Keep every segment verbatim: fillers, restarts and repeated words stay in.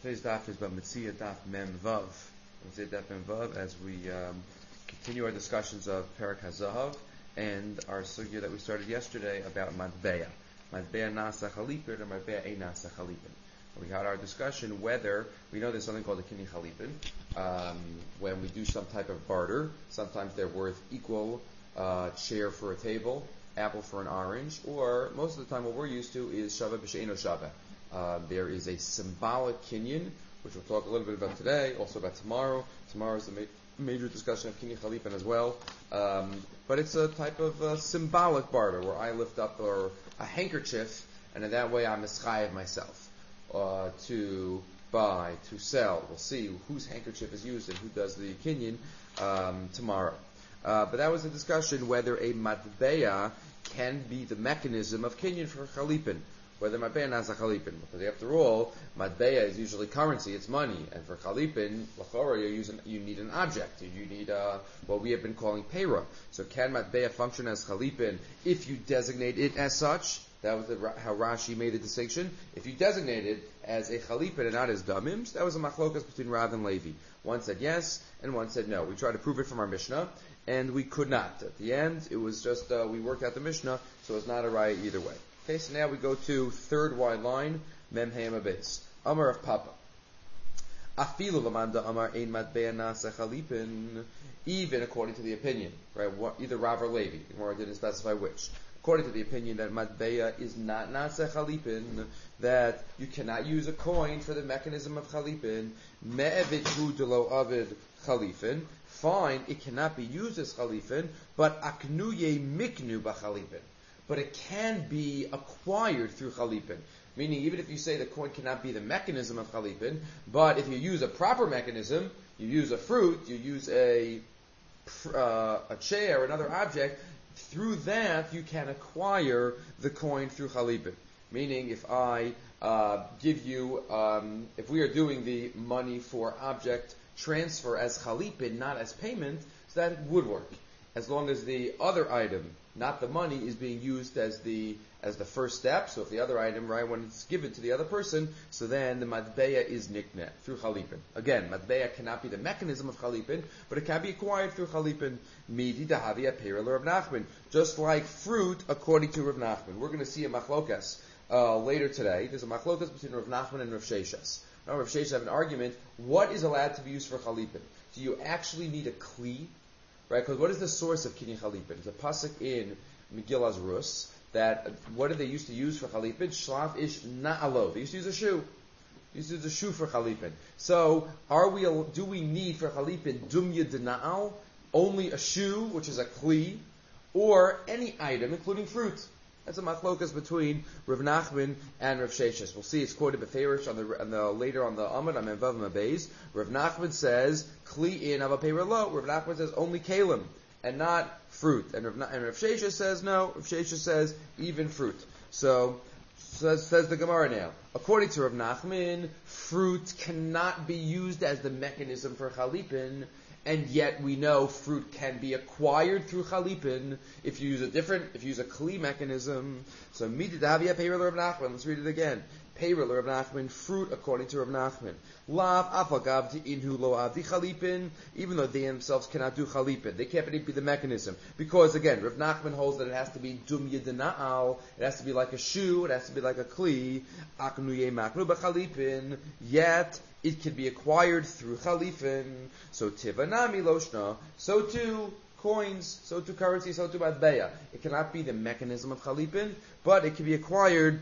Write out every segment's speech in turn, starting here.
Today's daf is Bamitzia daf Mem Vav. Bamitzia daf Mem Vav as we um, continue our discussions of Perak HaZahav and our sugya that we started yesterday about Matbeya. Matbeya Nasa Chalipin or Matbeya Ein Nasa Chalipin. We had our discussion whether, we know there's something called a Kini Chalipin. Um, when we do some type of barter, sometimes they're worth equal uh, chair for a table, apple for an orange, or most of the time what we're used to is Shava B'She'eno Shava. Uh, there is a symbolic kinyan, which we'll talk a little bit about today, also about tomorrow. Tomorrow is a ma- major discussion of Kini Chalipin as well. Um, but it's a type of uh, symbolic barter where I lift up or a handkerchief, and in that way I'm mischayev myself uh, to buy, to sell. We'll see whose handkerchief is used and who does the kinyan um, tomorrow. Uh, but that was a discussion whether a matbeya can be the mechanism of kinyan for Chalipin. Whether matbeya nasa chalipin, because after all, matbeya is usually currency; it's money, and for chalipin, lachora, you use you need an object. You need uh, what we have been calling pera. So, can matbeya function as chalipin if you designate it as such? That was the, how Rashi made the distinction. If you designate it as a chalipin and not as damim, that was a machlokas between Rav and Levi. One said yes, and one said no. We tried to prove it from our Mishnah, and we could not. At the end, it was just uh, we worked out the Mishnah, so it's not a right either way. Okay, so now we go to third wide line, Mem Hayama base. Amar of Papa. Afilu lamanda Amar ein matbeya nasa chalipin. Even according to the opinion, right? What, either Rav or Levi. The Gemara didn't specify which. According to the opinion that matbeya is not nasa chalipin, that you cannot use a coin for the mechanism of chalipin. Me'evithu delo avid chalipin. Fine, it cannot be used as chalipin, but aknuye miknu b'chalipin. But it can be acquired through chalipin. Meaning, even if you say the coin cannot be the mechanism of chalipin, but if you use a proper mechanism, you use a fruit, you use a uh, a chair, another object, through that you can acquire the coin through chalipin. Meaning, if I uh, give you, um, if we are doing the money for object transfer as chalipin, not as payment, so that would work. As long as the other item, not the money, is being used as the as the first step. So if the other item, right, when it's given to the other person, so then the matbeya is nikneh through chalipin. Again, matbeya cannot be the mechanism of chalipin, but it can be acquired through chalipin. Midi dahavia peril Rav Nachman, just like fruit according to Rav Nachman. We're going to see a machlokas uh, later today. There's a machlokas between Rav Nachman and Rav Sheshes. Now Rav Sheshes have an argument: what is allowed to be used for chalipin? Do you actually need a kli? Right, because what is the source of Kini Chalipin? There's a pasuk in Megillas Rus that what did they used to use for Chalipin? Shlaf ish na'alo. They used to use a shoe. They used to use a shoe for Chalipin. So, are we? Do we need for Chalipin dumya dena'al only a shoe, which is a kli, or any item, including fruit? That's a machlokas between Rav Nachman and Rav Sheshes. We'll see it's quoted Beferish on the, on the later on the Amud on Menvav Mabeis. Rav Nachman says kli in avapei lo. Rav Nachman says only kalim and not fruit. And Rav, and Rav Sheshes says no. Rav Sheshes says even fruit. So says, says the Gemara now. According to Rav Nachman, fruit cannot be used as the mechanism for chalipin. And yet we know fruit can be acquired through chalipin if you use a different, if you use a kli mechanism. So mididavia peiril Rav Nachman. Let's read it again. Peiril Rav Nachman, fruit according to Rav Nachman. Lav afagav inhu lo avdi chalipin. Even though they themselves cannot do chalipin, they can't be the mechanism because again, Rav Nachman holds that it has to be dum yedina'al. It has to be like a shoe. It has to be like a kli. Aknuye maknu b'chalipin. Yet it can be acquired through chalifin. So tivanami loshna. So too coins. So too currency. So too matbeya. It cannot be the mechanism of chalifin, but it can be acquired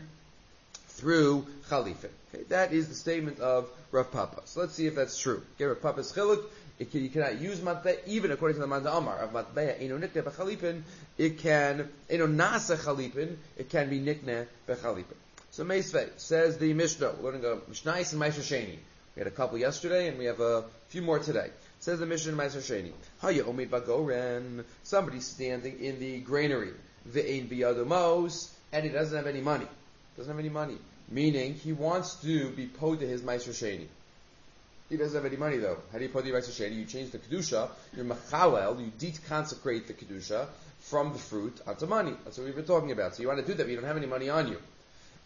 through chalifin. Okay, that is the statement of Rav Papa. So let's see if that's true. Okay, Rav Papa's chiluk. It can, you cannot use matbeya even according to the Manda Amar of matbeya eno nikneh b'chalipin. It can eno nasa chalipin. It can be nikneh b'chalipin. So Meisvei says the Mishnah. We're learning a Mishnais and Ma'aser Sheni. We had a couple yesterday, and we have a few more today. It says the Mishnah in Ma'aser Sheni. Haya omid bagoren. Somebody's standing in the granary. Ve'ein biyado mos, and he doesn't have any money. Doesn't have any money. Meaning, he wants to be pod to his Ma'aser Sheni. He doesn't have any money though. How do you pod to your Ma'aser Sheni? You change the kedusha. You're machalel. You deconsecrate the kedusha from the fruit onto money. That's what we've been talking about. So you want to do that, but you don't have any money on you.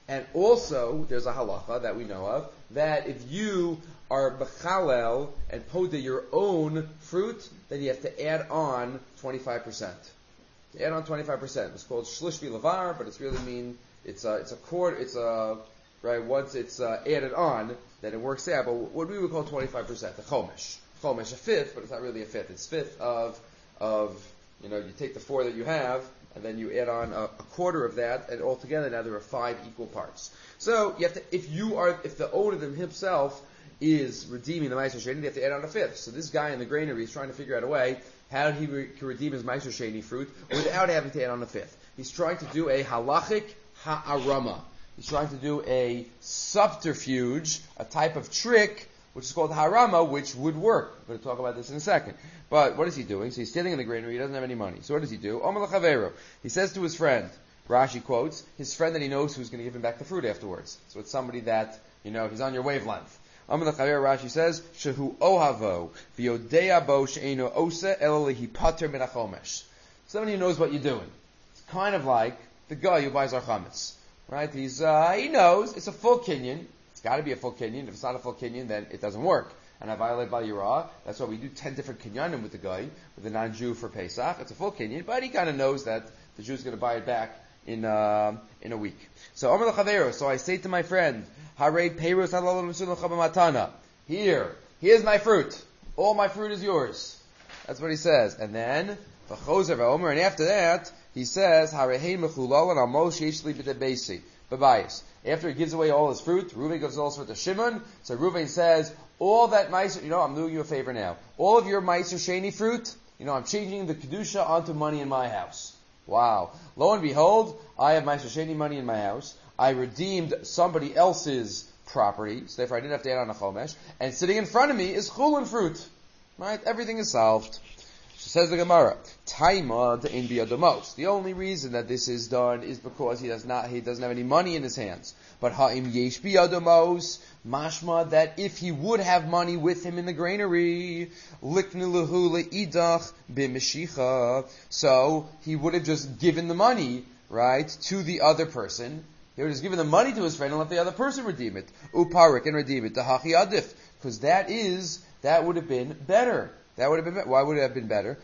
And also, there's a halacha that we know of, that if you are bechalel and poda your own fruit, then you have to add on twenty-five percent. To add on twenty-five percent. It's called shlish v'lavar, but it's really mean, it's a, it's a quarter, it's a, right, once it's uh, added on, then it works out, but what we would call twenty-five percent, the chomesh. Chomesh, a fifth, but it's not really a fifth. It's fifth of, of, you know, you take the four that you have, and then you add on a, a quarter of that, and altogether now there are five equal parts. So you have to, if you are, if the owner himself is redeeming the Meiser Sheni, they have to add on a fifth. So this guy in the granary is trying to figure out a way how he re- can redeem his Meiser Sheni fruit without having to add on a fifth. He's trying to do a halachic ha'arama. He's trying to do a subterfuge, a type of trick, which is called harama, which would work. We're going to talk about this in a second. But what is he doing? So he's standing in the granary, he doesn't have any money. So what does he do? Omer l'chaveru. He says to his friend, Rashi quotes, his friend that he knows who's going to give him back the fruit afterwards. So it's somebody that, you know, he's on your wavelength. Omer l'chaveru, Rashi says, shehu ohavo, v'yodea bo she'eno ose elo lehipater min hachomesh. Somebody who knows what you're doing. It's kind of like the guy who buys our chametz. Right? He's, uh, he knows it's a full kinyan. It's got to be a full kinyan. If it's not a full kinyan, then it doesn't work. And I violate Bal Yirah. That's why we do ten different kinyanim with the guy, with the non-Jew for Pesach. It's a full kinyan, but he kind of knows that the Jew's going to buy it back in, uh, in a week. So, Omer l'chaveru. So I say to my friend, Harei peiros halal l'misulah chabamatana. Here, here's my fruit. All my fruit is yours. That's what he says. And then, v'chozer v'omer, and after that, he says, Harehei mechulal and amos yeshli b'debesi. Babayis. After he gives away all his fruit, Reuven gives all his fruit to Shimon. So Reuven says, all that Meiser, you know, I'm doing you a favor now. All of your Meiser Sheni fruit, you know, I'm changing the Kedusha onto money in my house. Wow. Lo and behold, I have Meiser Sheni money in my house. I redeemed somebody else's property, so therefore I didn't have to add on a chomesh. And sitting in front of me is chulin fruit. Right? Everything is solved. Says the Gemara, Taima the in biyadamos. The only reason that this is done is because he does not, he doesn't have any money in his hands. But ha'im yesh biyadamos, mashma that if he would have money with him in the granary, liknu lehu leidach b'meshicha, so he would have just given the money, right, to the other person. He would have just given the money to his friend and let the other person redeem it. Uparik and redeem it. Tahachi adif, because that is that would have been better. That would have been, why would it have been better?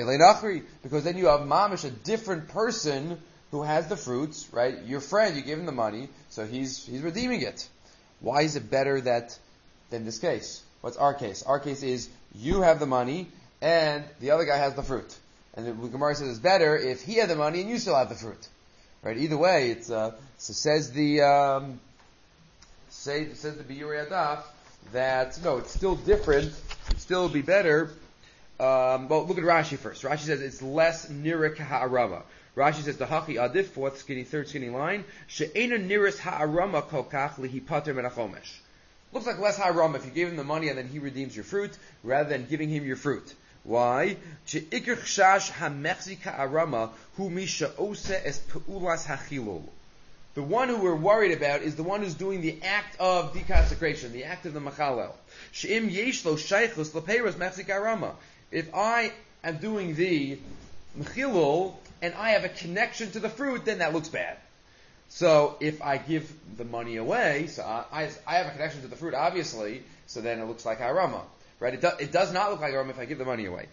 Because then you have mamish, a different person who has the fruits, right? Your friend, you give him the money, so he's he's redeeming it. Why is it better that than this case? What's our case? Our case is you have the money and the other guy has the fruit. And the Gemara says it's better if he had the money and you still have the fruit. Right? Either way, it's uh, so says the um, say says the Biyurei Adaf that no, it's still different. It'd still be better. Um, well, look at Rashi first. Rashi says it's less nirik ha'arama. Rashi says the haki adif, fourth skinny, third skinny line, she'ena niris ha'arama kolkach lihipater min hachomesh. Looks like less ha'arama if you gave him the money and then he redeems your fruit, rather than giving him your fruit. Why? She'ikr chash ha'mechzik ha'arama hu misha ose es pe'ulas ha'chilul. The one who we're worried about is the one who's doing the act of deconsecration, the act of the machalel. She'im yeshlo shaychus lepeiros mechzik ha'arama. If I am doing the mechilul and I have a connection to the fruit, then that looks bad. So if I give the money away, so I, I have a connection to the fruit, obviously, so then it looks like harama. Right? It, do, it does not look like harama if I give the money away.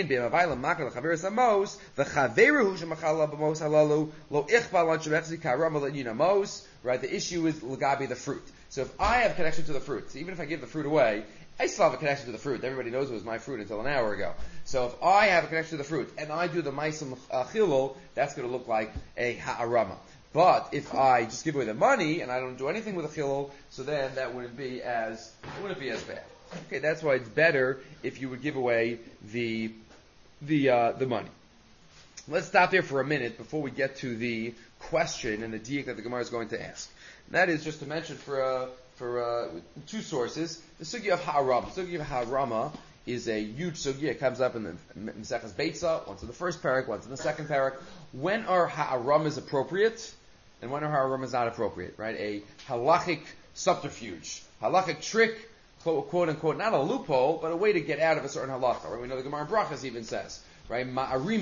Right? The issue is l'gabi the fruit. So if I have connection to the fruit, so even if I give the fruit away, I still have a connection to the fruit. Everybody knows it was my fruit until an hour ago. So if I have a connection to the fruit and I do the ma'aseh chilul, that's going to look like a ha'arama. But if I just give away the money and I don't do anything with the chilul, so then that wouldn't be as it wouldn't be as bad. Okay, that's why it's better if you would give away the the uh, the money. Let's stop there for a minute before we get to the question and the diak that the Gemara is going to ask. And that is just to mention for uh, for uh, two sources. The sugya of ha'arama. The sugya of ha'arama is a huge sugya. It comes up in the Maseches Beitza, once in the first parak, once in the second parak. When are ha'aramas appropriate, and when are ha'aramas not appropriate? Right? A halachic subterfuge, halachic trick, quote, quote unquote, not a loophole, but a way to get out of a certain halacha. Right? We know the Gemara in Brachas even says, right? Ma'arimin,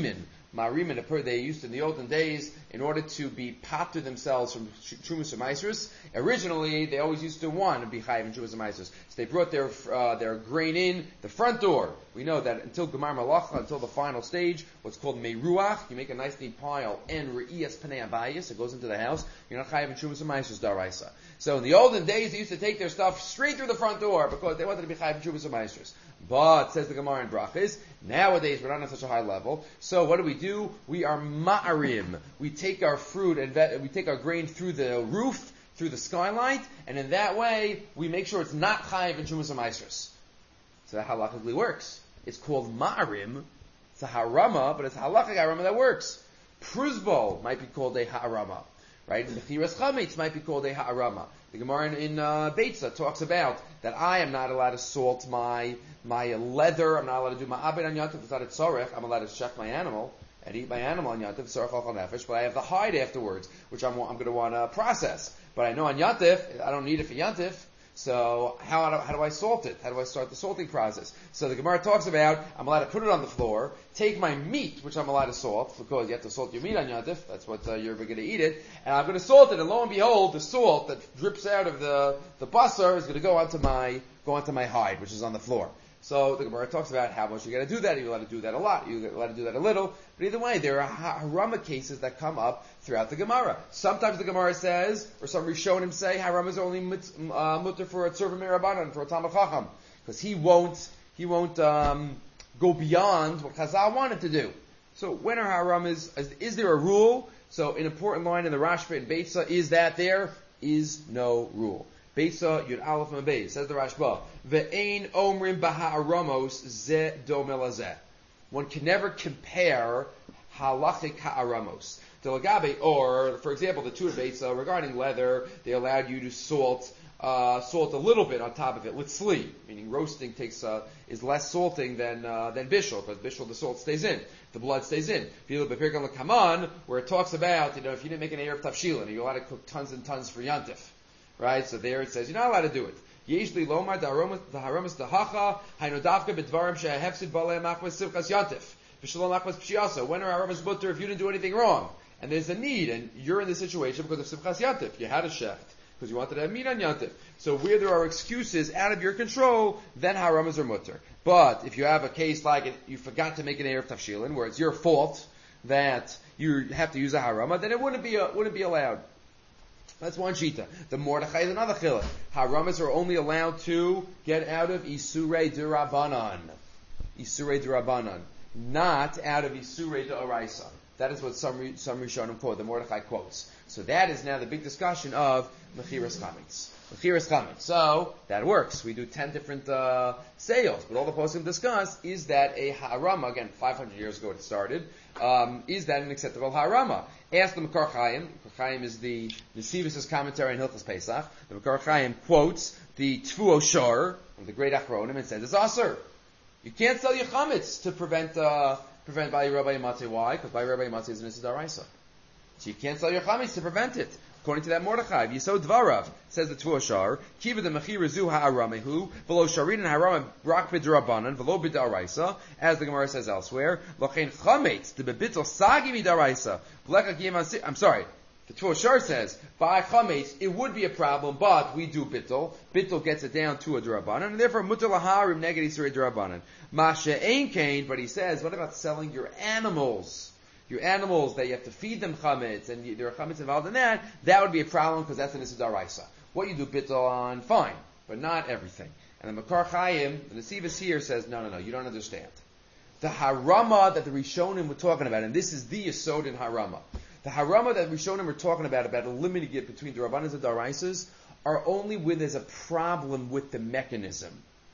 Ma'arim and a they used in the olden days in order to be patur themselves from Trumas and Maasros. Originally, they always used to want to be chayiv in Trumas and Maasros. So they brought their uh, their grain in the front door. We know that until Gemar Malacha, until the final stage, what's called Meiruach, you make a nice neat pile and Re'iyas Panei Abayis, it goes into the house. You're not chayiv in Trumas and Maasros daraisa. So in the olden days, they used to take their stuff straight through the front door because they wanted to be chayiv in Trumas and Maasros. But, says the Gemara in Brachas, nowadays we're not on such a high level. So what do we do? We are ma'arim. We take our fruit and ve- we take our grain through the roof, through the skylight, and in that way we make sure it's not chayiv in Trumas and Maasros. So that halachically works. It's called ma'arim. It's a harama, but it's a halachic harama that works. Pruzbol might be called a harama. Right? Mechiras chametz might be called a ha'arama. The Gemara in, in uh, Beitza talks about that I am not allowed to salt my my leather. I'm not allowed to do my abed on yantiv without a tzorech. I'm allowed to check my animal and eat my animal on yantiv tzorech al nefesh. But I have the hide afterwards, which I'm I'm going to want to process. But I know on yantiv I don't need it for yantiv. So how do, how do I salt it? How do I start the salting process? So the Gemara talks about I'm allowed to put it on the floor, take my meat, which I'm allowed to salt, because you have to salt your meat on Yantif, that's what uh, you're going to eat it, and I'm going to salt it, and lo and behold, the salt that drips out of the, the basar is going to go onto my go onto my hide, which is on the floor. So the Gemara talks about how much you got to do that. You're allowed to do that a lot. You're allowed to do that a little. But either way, there are harama cases that come up throughout the Gemara. Sometimes the Gemara says, or some Rishonim say, harama is only mut, uh, mutter for a tzurva mirabanan, for a Talmid Chacham, because he won't he won't um, go beyond what Chazal wanted to do. So when are haramas? Is, is there a rule? So an important line in the Rashba and Beitza is that there is no rule. Beitza Yud Aleph and Beis says the Rashba. Ve'ein omrim b'ha'aramos ze dome lazeh. One can never compare halachic ha'aramos. Delagabe, or for example, the two Beitza regarding leather, they allowed you to salt uh, salt a little bit on top of it. Litzli, meaning roasting takes uh, is less salting than uh, than bishul, because bishul the salt stays in, the blood stays in. If you look at Pirkei Kaman, where it talks about, you know, if you didn't make an erev tafshilin, you're allowed to cook tons and tons for yantif. Right, so there it says you're not allowed to do it. Yeshli lomar the haramas the hacha hainodavka b'dvarim shehefsid balei machmas sivchas yantif v'shalom machmas pshiasa. When are haramas mutter if you didn't do anything wrong and there's a need and you're in this situation because of sivchas yantif? You had a shecht because you wanted to have meat on yantif. So where there are excuses out of your control, then haramas are mutter. But if you have a case like it, you forgot to make an erev tafshilin where it's your fault that you have to use a harama, then it wouldn't be a, wouldn't be allowed. That's one shita. The Mordechai is another chilek. Haramas are only allowed to get out of Isurei Durabanan. Isurei Durabanan. Not out of Isurei D'Oraisa. That is what some some Rishonim quote, the Mordechai quotes. So that is now the big discussion of Mechiras Chametz. Mechiras Chametz. So, that works. We do ten different uh, sales. But all the poskim discuss is that a harama, again, five hundred years ago it started, um, is that an acceptable harama? Ask the Makar Chaim. Makar Chaim is the Nesivus' commentary in Hilchos Pesach. The Makar Chaim quotes the Tfuo Shor of the great Achronim and says it's Aser. You can't sell your chametz to prevent uh, prevent by Rabbi Matzeh. Why? Because by Rabbi Matzeh is an Issa D'Oraisa. So you can't sell your chametz to prevent it. According to that Mordechai, Yisod Dvarav, says the Tuashar, Kiva the Mechira Zu Ha'aramehu, Velo Sharin and Haram Brak B'Darabanan, Velo B'Daraisa, as the Gemara says elsewhere, Lochein Chametz, the Bebitzel Sagi B'Daraisa, I'm sorry, the Tuashar says, by Chametz, it would be a problem, but we do Bittel. Bittel gets it down to a Darabanan, and therefore Mutal Harim Neged Yisrei Darabanan. Masha Ein Kain, but he says, what about selling your animals? Your animals, that you have to feed them chametz, and you, there are chametz involved in that, that would be a problem because that's an Issa D'Oraisa. What you do bittul on, fine, but not everything. And the Makar Chaim, the Nesivus here says, no, no, no, you don't understand. The harama that the Rishonim were talking about, and this is the Yesod in harama, the harama that the Rishonim were talking about, about eliminating it between the Rabbanas and D'Oraisas, are only when there's a problem with the mechanism,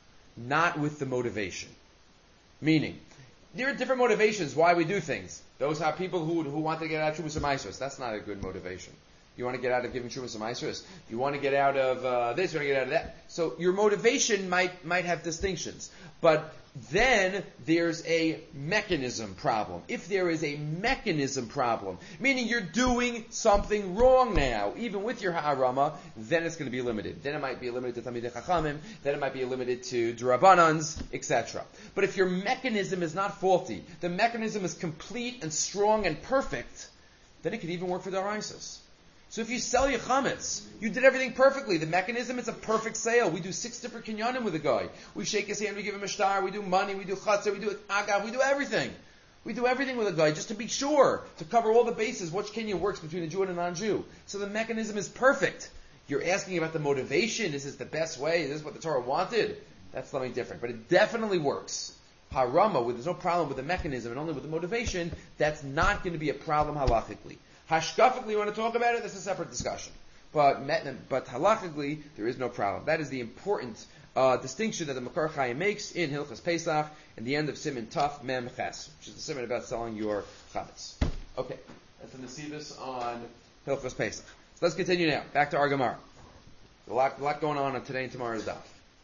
not with the motivation. Meaning, there are different motivations why we do things. Those are people who who want to get out of Trumas Maisos. That's not a good motivation. You want to get out of giving Trumas and Maasros? You want to get out of uh, this? You want to get out of that? So your motivation might might have distinctions, but then there's a mechanism problem. If there is a mechanism problem, meaning you're doing something wrong now, even with your ha'arama, then it's going to be limited. Then it might be limited to Talmidei Chachamim, then it might be limited to D'Rabbanans, et cetera. But if your mechanism is not faulty, the mechanism is complete and strong and perfect, then it could even work for D'Oraisas. So if you sell your chametz, you did everything perfectly. The mechanism is a perfect sale. We do six different kinyanim with a guy. We shake his hand, we give him a star, we do money, we do chatzah, we do agav, we do everything. We do everything with a guy just to be sure, to cover all the bases, which kinyan works between a Jew and a non-Jew. So the mechanism is perfect. You're asking about the motivation. Is this the best way? Is this what the Torah wanted? That's something different. But it definitely works. Harama, where there's no problem with the mechanism and only with the motivation, that's not going to be a problem halachically. Hashkafically, you want to talk about it, that's a separate discussion. But but halachically, there is no problem. That is the important uh, distinction that the Makar Chayim makes in Hilchas Pesach in the end of Siman Taf Mem Ches, which is the siman about selling your chametz. Okay, that's the Nesivus on Hilchas Pesach. So let's continue now. Back to our Gemara. A lot, a lot going on on today and tomorrow's daf.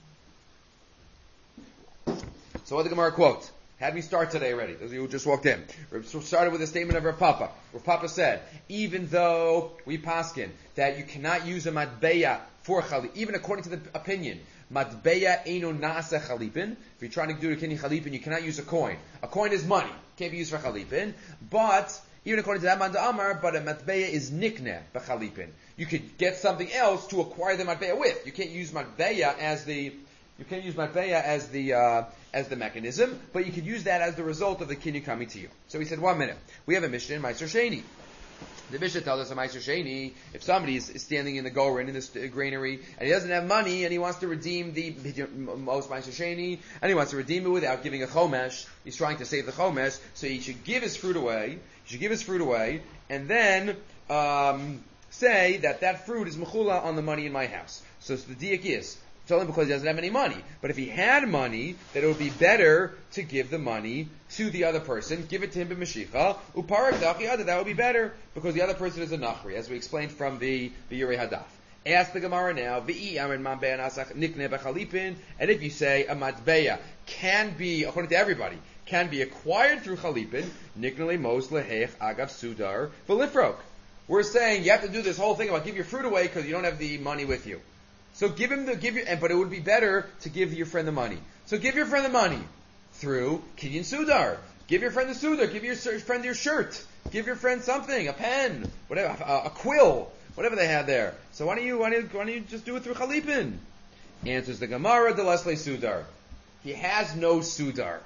So what the Gemara quotes? Had we start today already? Those of you who just walked in. We started with a statement of Rav Papa. Rav Papa said, even though we paskin that you cannot use a matbeya for chalipin, even according to the opinion, matbeya eino nasa chalipin. If you're trying to do a kinyan chalipin, you cannot use a coin. A coin is money, can't be used for chalipin. But even according to that man Amar, but a matbeya is nikne b'chalipin. You could get something else to acquire the matbeya with. You can't use matbeya as the You can't use matbeya as the uh, as the mechanism, but you could use that as the result of the kinyan coming to you. So he said, one minute. We have a Mishnah in Meiser Sheni. The Mishnah tells us in Meiser Sheni, if somebody is standing in the goren, in this granary, and he doesn't have money, and he wants to redeem the most Meiser Sheni, and he wants to redeem it without giving a chomesh, he's trying to save the chomesh, so he should give his fruit away, he should give his fruit away, and then um, say that that fruit is mechula on the money in my house. So, so the diak is, it's only because he doesn't have any money. But if he had money, then it would be better to give the money to the other person, give it to him b'mashicha, uparak dachiyada, that would be better, because the other person is a nachri, as we explained from the, the Yurei Hadaf. Ask the Gemara now, v'i amin man be'an asach nikne b'chalipin, and if you say a matbeya can be, according to everybody, can be acquired through chalipin, niknele mos lehech agav sudar v'lifrok. We're saying you have to do this whole thing about give your fruit away because you don't have the money with you. So give him the give your, but it would be better to give your friend the money. So give your friend the money through kinyan sudar. Give your friend the sudar. Give your friend your shirt. Give your friend something, a pen, whatever, a, a quill, whatever they have there. So why don't you why don't you, why don't you just do it through chalipin? Answers the Gemara, the Leslie sudar. He has no sudar.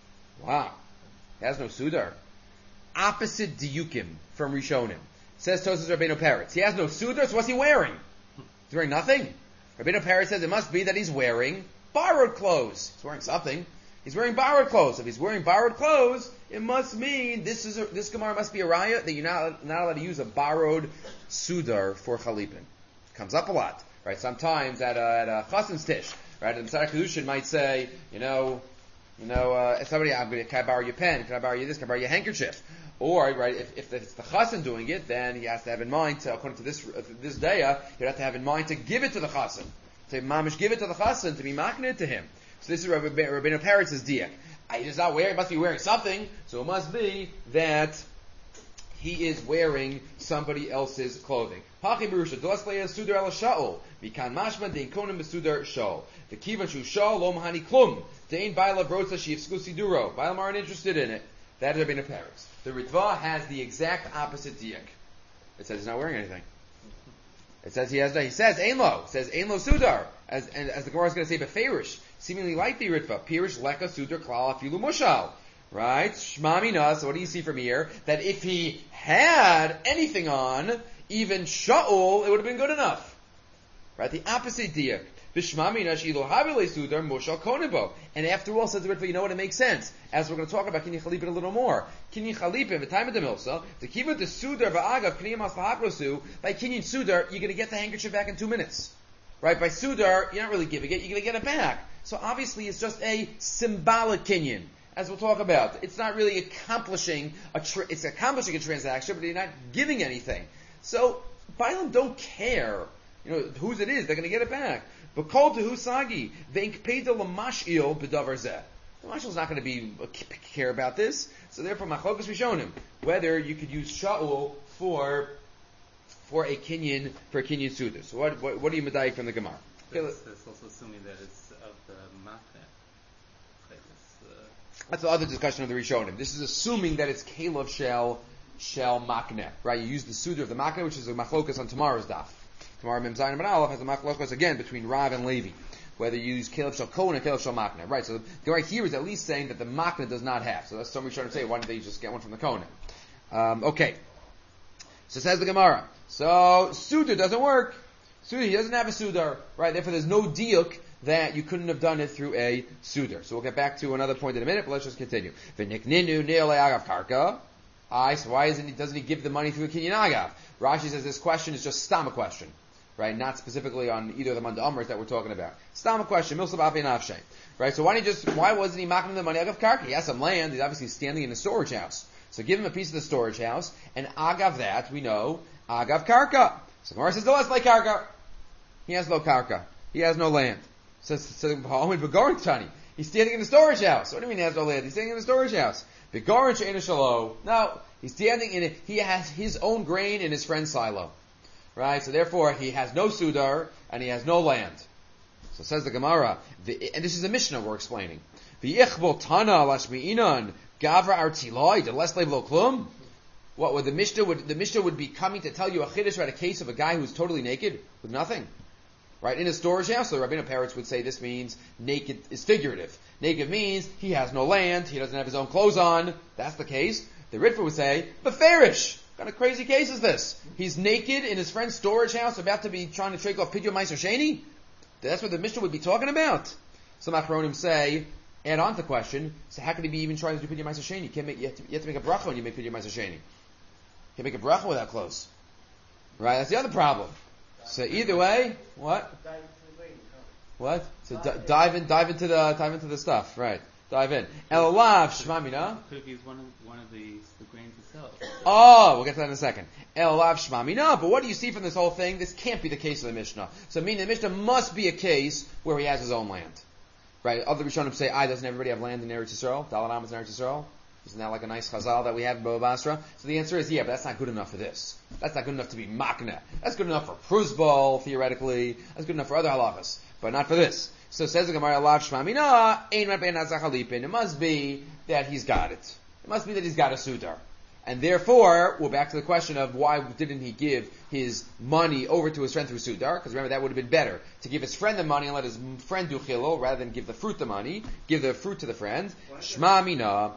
Wow, he has no sudar. Opposite diukim from Rishonim. Says Tosas Rabbeinu Peretz. He has no sudar. So what's he wearing? He's wearing nothing. Rabbeinu Peretz says it must be that he's wearing borrowed clothes. He's wearing something. He's wearing borrowed clothes. If he's wearing borrowed clothes, it must mean this is a, this Gemara must be a raya that you're not not allowed to use a borrowed sudar for chalipin. It comes up a lot, right? Sometimes at a, at a chasen's tish, right? And the Tzaddik Kedushin might say, you know, you know, uh, if somebody, I'm going to, can I borrow your pen? Can I borrow you this? Can I borrow your handkerchief? Or, right, if, if it's the chassan doing it, then he has to have in mind, to, according to this uh, this daya, he'd have to have in mind to give it to the chassan. To mamish give it to the chassan, to be makneh to him. So this is Rabbeinu Peretz's diak. He's not wearing, he must be wearing something, so it must be that he is wearing somebody else's clothing. Hachi berusha, dos leia sudar el sha'ol, mikan mashma dein konim besudar sha'ol. The kivan shu sha'ol lo mahani klum, dein baila brotza shifsku siduro. Bailam aren't interested in it. That is Rabbeinu Peretz. The Ritva has the exact opposite diak. It says he's not wearing anything. It says he has. He says ein lo. It says ein lo sudar. As and as the Gemara is going to say, beferish, seemingly like the Ritva, pirish leka sudar klal afilu mushal. Right? Shmamina. So what do you see from here? That if he had anything on, even Shaul, it would have been good enough. Right? The opposite diak. And after all, says the Ritva, you know what, it makes sense. As we're going to talk about Kinyan Chalipin a little more. Kinyan Chalipin, the time of the Milsa, the Kiva the Sudar Va'agav, Kinyan Maslahaprosu, by Kinyan Sudar, you're going to get the handkerchief back in two minutes. Right? By Sudar, you're not really giving it, you're going to get it back. So obviously it's just a symbolic Kinyan, as we'll talk about. It's not really accomplishing a, tra- it's accomplishing a transaction, but you're not giving anything. So, Bailam don't care, you know, whose it is. They're going to get it back. But called to Husagi, veinkpeda lamashil bedavar zeh. The Mashal is not going to be care about this, so therefore machlokas rishonim whether you could use Shaul for for a kinyan for a kinyan suda. So what what, what do you medayik from the Gemara? That's, that's also assuming that it's of the machne. Like uh, that's the other discussion of the rishonim. This is assuming that it's kelev shel shel makne, right? You use the suda of the makne, which is a machlokas on tomorrow's daf. Tomorrow Mem Zayin Ben Aleph has a machlokas again between Rav and Levi, whether you use Kelev Shal Kohen or Kelev Shal Makne. Right, so the right here is at least saying that the Makne does not have. So that's somebody trying to say, why don't they just get one from the Kohen? Um, okay. So says the Gemara. So, Suda doesn't work. Suda, he doesn't have a Sudar. Right, therefore there's no diuk that you couldn't have done it through a Sudar. So we'll get back to another point in a minute, but let's just continue. V'nikninu ne'olei agav karka. I, so why isn't he, doesn't he give the money through a Kinyan Agav? Rashi says this question is just stam a question. Right, not specifically on either of the Manda Amras that we're talking about. Stam a question, Milsav Afi Nafshe. Right, so why didn't he just, why wasn't he making the money Agav Karka? He has some land, he's obviously standing in a storage house. So give him a piece of the storage house, and Agav that, we know, Agav Karka. So Gemara says, no, that's like Karka. He has no Karka. He has no land. Says, so, Tani. He's standing in the storage house. What do you mean he has no land? He's standing in the storage house. Begarin She'ena Shalo. No, he's standing in it, he has his own grain in his friend's silo. Right, so therefore he has no sudar and he has no land. So says the Gemara, the, and this is a Mishnah we're explaining. V'yichbol tana lashmi'inan gavra artiloi deles leivlo klum. What would the Mishnah would the Mishnah would be coming to tell you a chiddush about a case of a guy who's totally naked with nothing, right, in a storage house? So the Rabbeinu Peretz would say this means naked is figurative. Naked means he has no land, he doesn't have his own clothes on. That's the case. The Ritva would say beferish. What kind of crazy case is this? He's naked in his friend's storage house, about to be trying to shake off Pidyon Meiser Sheni? That's what the Mishnah would be talking about. Some Achronim say, add on to the question, so how could he be even trying to do Pidyon Meiser Sheni? You, can't make, you, have to, you have to make a bracha when you make Pidyon Meiser Sheni. You can't make a bracha without clothes. Right? That's the other problem. So either way, what? What? So d- dive in, dive into the, dive into the stuff, right? Dive in. Elalav shmamina. Could have used one of one of the the grains itself. Oh, we'll get to that in a second. Elalav shmamina. But what do you see from this whole thing? This can't be the case of the Mishnah. So meaning the Mishnah must be a case where he has his own land, right? Other Rishonim say, "I doesn't everybody have land in Eretz Yisrael? Dalanam is in Eretz Yisrael. Isn't that like a nice chazal that we have in Bava Basra?" So the answer is, yeah, but that's not good enough for this. That's not good enough to be makna. That's good enough for pruzbal, theoretically. That's good enough for other halachas, but not for this. So says the Gemara, Lav Shmamina, Ein Rabbein Azachalipin. It must be that he's got it. It must be that he's got a sudar. And therefore, we're back to the question of why didn't he give his money over to his friend through sudar? Because remember, that would have been better. To give his friend the money and let his friend do chilo, rather than give the fruit the money, give the fruit to the friend. Shmamina.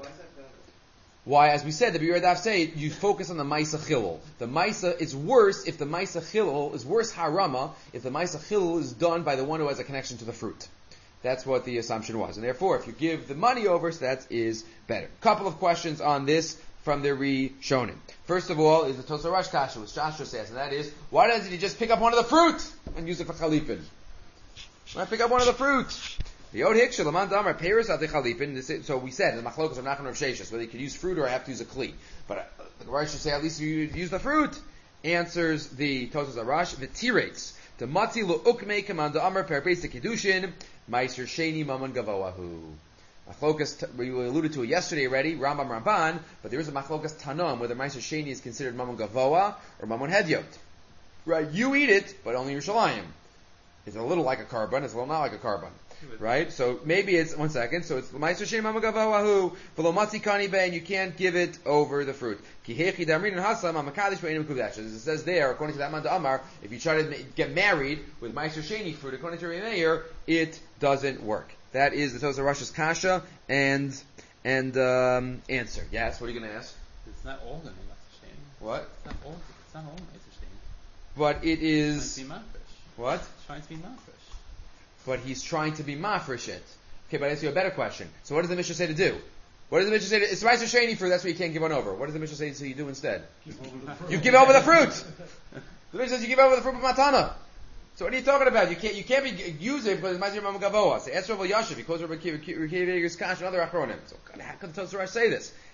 Why, as we said, the B'yer Daf say, you focus on the Maisa Chilul. The Maisa is worse if the Maisa Chilul is worse harama if the Maisa Chilul is done by the one who has a connection to the fruit. That's what the assumption was. And therefore, if you give the money over, so that is better. Couple of questions on this from the Rishonim. First of all is the Tosar Rosh Kasha, which Joshua says, and that is, why doesn't he just pick up one of the fruit and use it for Chalipin? Why pick up one of the fruit? The Od Hik Shalaman Damar Peres Adi Chalipin. So we said the machlokas are not going to have sheshes, whether you can use fruit or I have to use a kli. But uh, the Gemara should say at least you use the fruit. Answers the Tosas Arash v'tirates the Matzi Lo Ukmei Command Amar Perpes Kedushin Meiser Sheni Maman Gavoahu. Machlokas we alluded to it yesterday already, Rambam Ramban, but there is a machlokas Tanam whether Meiser Sheni is considered Maman Gavoa or Maman Hedyot. Right, you eat it, but only Yerushalayim. It's a little like a carbon, it's a little not like a carbon. Right? So maybe it's, one second, so it's Meiser Shem Amagavahu, V'lo Matzi Kani Be, and you can't give it over the fruit. Ki Hechi Damrin and Hasam, Amakadish Be'enim Kudash. As it says there, according to that Manda Amar, if you try to get married with Meiser Sheni fruit, according to Rebbe Meir, it doesn't work. That is the Tosar Rosh's Kasha and, and, um, answer. Yes, what are you going to ask? It's not all going to be Meiser Sheni. What? It's not all, it's not all Meiser Sheni. But it is, It's trying to be mafresh. what? It's trying to be mafresh. But he's trying to be mafresh it. Okay, but I ask you a better question. So what does the Mishnah say to do? What does the Mishnah say to, it's Meiser Sheni fruit, that's what you can't give one over. What does the Mishnah say to you do instead? You give over the fruit! The Mishnah says you give over the fruit of matana. So what are you talking about? You can't, you can't be, use it, but it's Meiser Mamagavoa. So Esra Val Yashiv, because Rabbi Kiva's Kash and other Achronim. So how could the Tosar say this?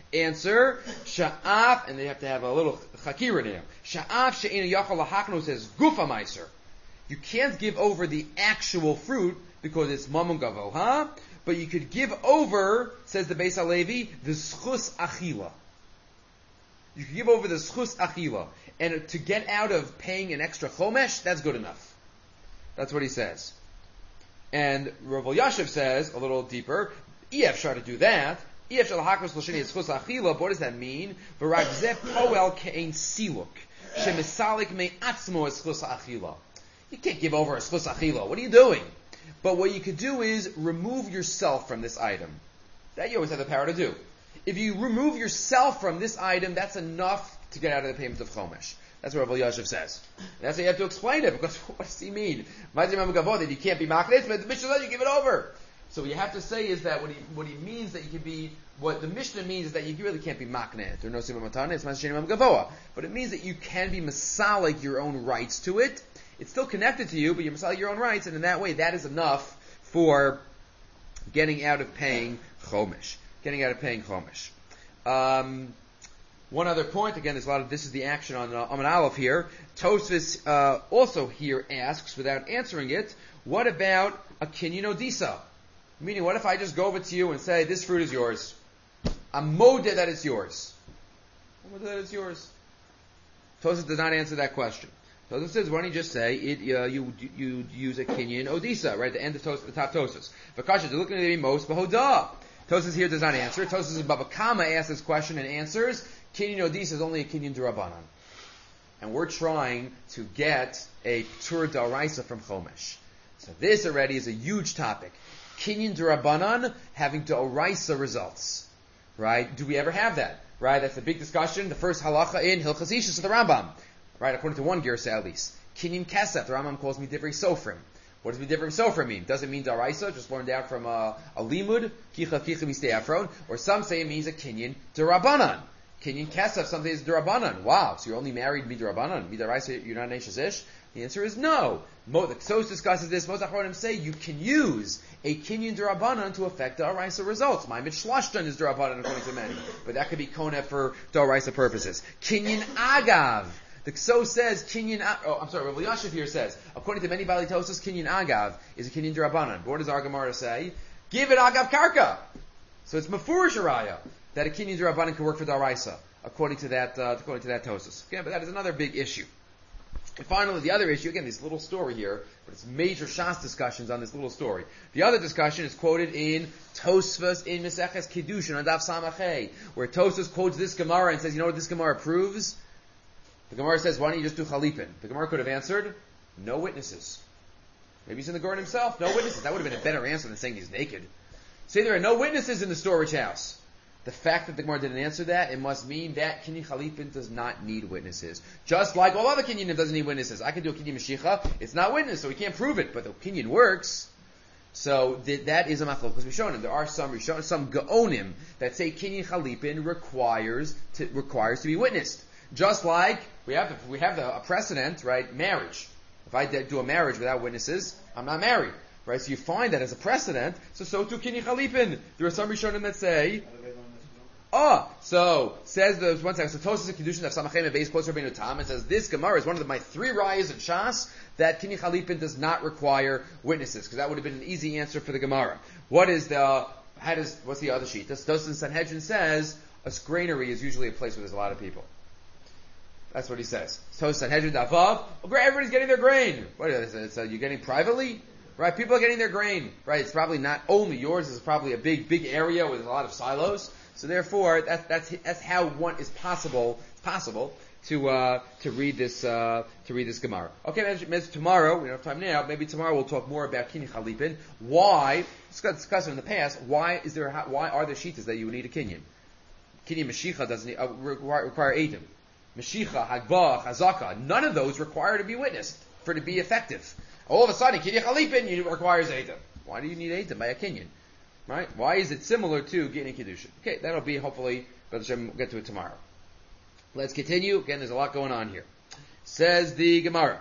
Answer, sha'af, and they have to have a little chakira now. Sha'af she'enu yachal lahachnu says gufa meiser. You can't give over the actual fruit because it's mamun gavo, huh? But you could give over, says the Beis HaLevi, the schus achila. You could give over the schus achila. And to get out of paying an extra chomesh, that's good enough. That's what he says. And Rav Elyashiv says, a little deeper, Ef shar to do that. Ef shal hakos l'sheni schus achila. What does that mean? V'rak zeh poel ke'ein siluk. Shemisalik me'atzmo es schus achila. You can't give over a schus achila. What are you doing? But what you could do is remove yourself from this item. That you always have the power to do. If you remove yourself from this item, that's enough to get out of the payment of chomesh. That's what Rav Elyashiv says. And that's how you have to explain it, because what does he mean? That you can't be maknes, but the Mishnah says you give it over. So what you have to say is that what he what he means that you can be, what the Mishnah means is that you really can't be maknes. There are no simon matana, it's mashenim gavoa. But it means that you can be masalik your own rights to it. It's still connected to you, but you're masalik your own rights, and in that way, that is enough for getting out of paying chomesh. Getting out of paying chomesh. Um, one other point, again, there's a lot of, this is the action on uh, Amud Aleph here. Tosfos uh, also here asks, without answering it, what about a kinyan odisa? Meaning, what if I just go over to you and say, this fruit is yours? I'm modeh that it's yours. I'm modeh that it's yours. Tosfos does not answer that question. Tosfos says, why don't you just say, it, uh, you, you use a kinyan odisa, right, at the end of tos, the top Tosfos. Vakasha, they're looking at me most behodah. Tosfos here does not answer. Tosfos in Baba Kama asks this question and answers, kinyan odisa is only a kinyan d'Rabbanan. And we're trying to get a tur d'Oraisa from Chomesh. So this already is a huge topic. Kinyan d'Rabbanan having d'Oraisa results. Right? Do we ever have that? Right? That's a big discussion. The first halacha in Hilchas Ishus of the Rambam. Right? According to one Girsa at least. Kinyan Kesef, the Rambam calls me Divrei Sofrim. What does Divrei Sofrim mean? Does it mean d'Oraisa, just learned out from a, a limud, kicha kicha mistei afron? Or some say it means a kinyan d'Rabbanan. Kinyan Kesef, something is d'Rabbanan. Wow, so you're only married mid'Rabbanan. Mid'Oraisa, you're not Neshes Ish? The answer is no. Mo, the Ksos discusses this. Most Achronim say you can use a kinyan d'Rabbanan to affect d'Oraisa results. My mit'shlashtan is d'Rabbanan according to many. But that could be koneh for d'Oraisa purposes. Kinyan Agav. The Ksos says kinyan. Oh, I'm sorry. Rav Elyashiv here says, according to many Bali Tosas, kinyan Agav is a kinyan d'Rabbanan. But what does our Gemara say? Give it Agav Karka. So it's mafurish araya that a kinyan d'Rabbanan can work for d'Oraisa, according to that. Uh, according to that Tosas. Okay, but that is another big issue. And finally, the other issue, again, this little story here, but it's major Shas discussions on this little story. The other discussion is quoted in Tosfos in Meseches Kiddushin on Daf Samachay, where Tosfos quotes this Gemara and says, you know what this Gemara proves? The Gemara says, why don't you just do Chalipin? The Gemara could have answered, no witnesses. Maybe he's in the garden himself, no witnesses. That would have been a better answer than saying he's naked. Say there are no witnesses in the storage house. The fact that the Gemara didn't answer that, it must mean that Kinyan Chalipin does not need witnesses. Just like all other Kinyanim doesn't need witnesses. I can do a Kinyan Mashicha, it's not witness, so we can't prove it, but the Kinyan works. So th- that is a machlok, because we've shown him. There are some Rishonim, some Gaonim that say Kinyan Chalipin requires to, requires to be witnessed. Just like we have the, we have the, a precedent, right? Marriage. If I do a marriage without witnesses, I'm not married. Right? So you find that as a precedent, so so too Kinyan Chalipin. There are some Rishonim that say, oh, so says the one second. So Tosas Kiddushin of Samachem base quotes Rabbeinu Tam and says this Gemara is one of the, my three rayas in Shas that Kinyan Chalipin does not require witnesses, because that would have been an easy answer for the Gemara. What is the how does what's the other sheet? This Tosas Sanhedrin says a granary is usually a place where there's a lot of people. That's what he says. Tosas Sanhedrin Davav. Everybody's getting their grain. What is it? So you're getting privately? Right? People are getting their grain. Right? It's probably not only yours. It's probably a big, big area with a lot of silos. So therefore, that's that's that's how one is possible possible to uh, to read this uh, to read this Gemara. Okay, maybe tomorrow we don't have time now. Maybe tomorrow we'll talk more about Kinyan Chalipin. Why? Discussed in the past. Why is there? Why are there shitas that you would need a Kinyan? Kinyan Mashicha doesn't need, uh, require, require Eidim. Mashicha, Hagbah, Chazaka. None of those require to be witnessed for it to be effective. All of a sudden, Kinyan Chalipin requires Eidim. Why do you need Eidim by a Kinyan? Right? Why is it similar to getting Kiddushin? Okay, that'll be hopefully, but we'll get to it tomorrow. Let's continue. Again, there's a lot going on here. Says the Gemara.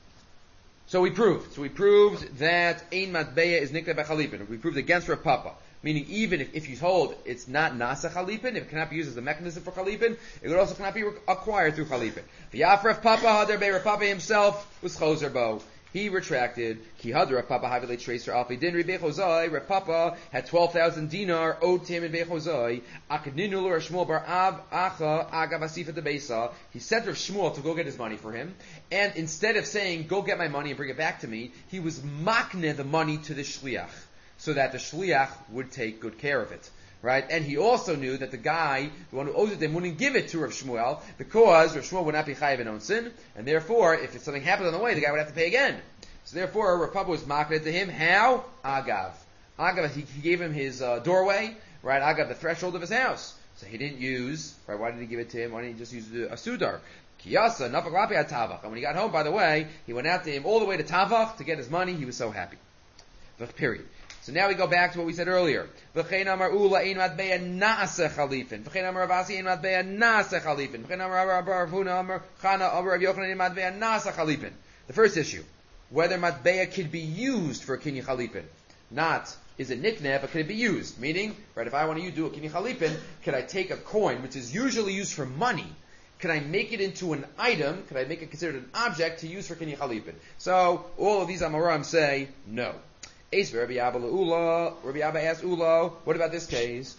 So we proved. So we proved that Ein Matbeya is Nikla Bechalipin. We proved against Rav Papa. Meaning, even if, if you hold it's not nasa chalipin, if it cannot be used as a mechanism for chalipin, it would also cannot be acquired through chalipin. The Yafref Papa Hadar Be'er Papa himself was choser bo. He retracted. Ki Hadar Papa Havile Tracer Alpi Din Rebe Chozai. Rav Papa had twelve thousand dinar owed to him in Bechozai. Akadninu Rav Shmuel Bar Ab Acha Agav Asifa de Beisa. He sent Rav Shmuel to go get his money for him, and instead of saying go get my money and bring it back to me, he was makne the money to the shliach, so that the shliach would take good care of it. Right? And he also knew that the guy, the one who owes it to him, wouldn't give it to Rav Shmuel, because Rav Shmuel would not be chayiv in own sin, and therefore, if something happened on the way, the guy would have to pay again. So therefore, Rav Papa was makne to him. How? Agav. Agav, he, he gave him his uh, doorway, right? Agav, the threshold of his house. So he didn't use, right? Why did he give it to him? Why didn't he just use a sudar? Kiyasa, nafak lapi at Tavach. And when he got home, by the way, he went out to him all the way to Tavach to get his money. He was so happy. But period. So now we go back to what we said earlier. V'chein amar ula ein matbeya na'aseh chalifin. V'chein amar Ravasi ein matbeya na'aseh chalifin. V'chein amar Rav Huna amar Chana amar Rav Yochanan ein matbeya na'aseh chalifin. The first issue, whether matbeya could be used for kinyan chalipin. Not, is it nikneh, but could it be used? Meaning, right, if I want to do a kinyan chalipin, could I take a coin, which is usually used for money, can I make it into an item, could I make it considered an object to use for kinyan chalipin? So, all of these Amoram say, no. Ace Rabbi Abba Ula, Rabbi Abba asked Ula, what about this case?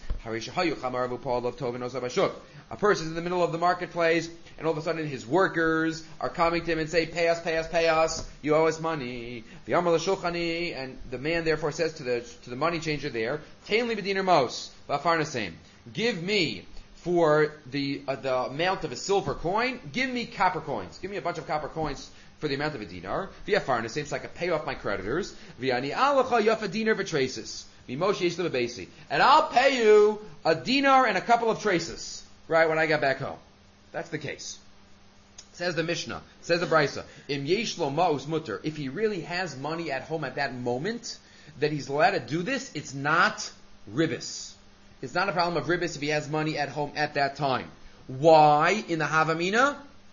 A person is in the middle of the marketplace, and all of a sudden his workers are coming to him and say, pay us, pay us, pay us, you owe us money. The Amar L'Shulchani, and the man therefore says to the to the money changer there, Tainli b'dinar mos, v'afarnaseim, give me for the uh, the amount of a silver coin, give me copper coins, give me a bunch of copper coins for the amount of a dinar. Via farnaseim, so I can pay off my creditors. V'ani alacha yafa dinar v'traces. V'moshe yishla b'beisi. And I'll pay you a dinar and a couple of traces, right, when I get back home. That's the case. Says the Mishnah, says the Brisa, Im yesh lo ma'us mutter. If he really has money at home at that moment, that he's allowed to do this, it's not ribis. It's not a problem of ribis if he has money at home at that time. Why? In the Havamina,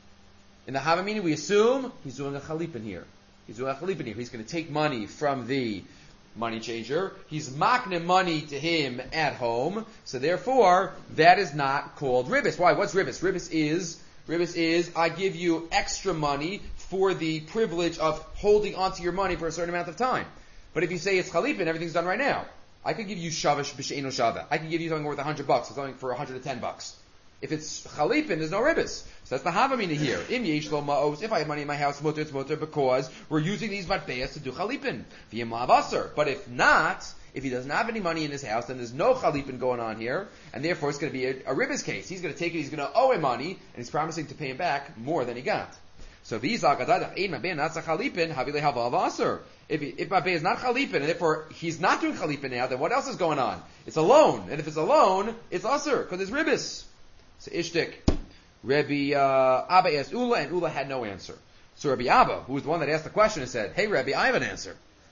in the Havamina we assume he's doing a chalipin here. He's doing a chalipin here. He's going to take money from the money changer. He's makne money to him at home. So therefore, that is not called ribis. Why? What's ribis? Ribis is, ribis is, I give you extra money for the privilege of holding onto your money for a certain amount of time. But if you say it's chalipin, everything's done right now. I could give you shavash b'she'eno shava. I can give you something worth a hundred bucks, or something for a hundred and ten bucks. If it's chalipin, there's no ribis. So that's the havamina here. Im yesh lo ma'os. If I have money in my house, mutter, it's mutter, because we're using these matbeyas to do chalipin. V'yim la'avasar. But if not, if he doesn't have any money in his house, then there's no chalipin going on here, and therefore it's going to be a, a ribis case. He's going to take it, he's going to owe him money, and he's promising to pay him back more than he got. So v'yizal gadadach ein matbeya not chalipin, havile hava avasar. If he, if matbeya is not chalipin, and therefore he's not doing chalipin now, then what else is going on? It's a loan, and if it's a loan, it's asur because it's ribis. So Ishtik, Rabbi uh, Abba asked Ula, and Ula had no answer. So Rabbi Abba, who was the one that asked the question, and said, "Hey Rabbi, I have an answer.